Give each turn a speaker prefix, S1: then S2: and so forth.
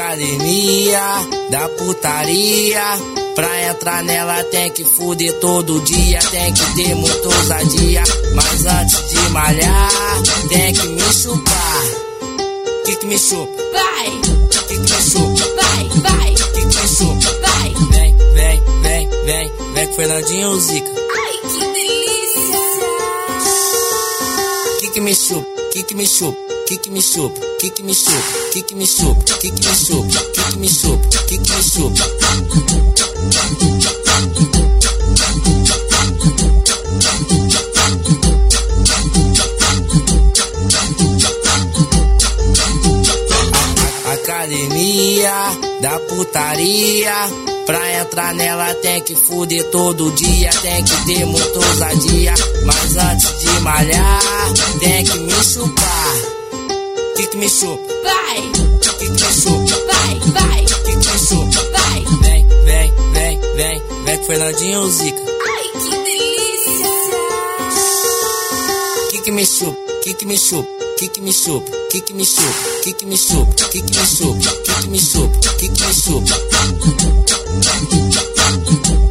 S1: Academia da putaria, pra entrar nela tem que fuder todo dia, tem que ter muita ousadia, mas antes de malhar tem que me chupar. Que me chupa?
S2: Vai!
S1: Que me chupa?
S2: Vai, vai!
S1: Que me chupa?
S2: Vai!
S1: Vem, vem, vem, vem, vem com Fernandinho Zica.
S2: Ai, que delícia!
S1: Que me chupa? Que me chupa? Que me chupa? Que me chupa? Que me chupa? Que me chupa? Que me chupa? Que me chupa? Academia da putaria, pra entrar nela tem que fuder todo dia, tem que ter muita ousadia, mas antes de malhar tem que me chupar. Que me chupa?
S2: Vai!
S1: Que me chupa?
S2: Vai, vai!
S1: Que me chupa?
S2: Vai!
S1: Vem, vem, vem, vem, vem com Fernandinho Zica.
S2: Ai, que delícia!
S1: Que me chupa? Que me chupa? Que me chupa? Que me chupa? Que me chupa? Que me chupa? Que me chupa? Que me chupa?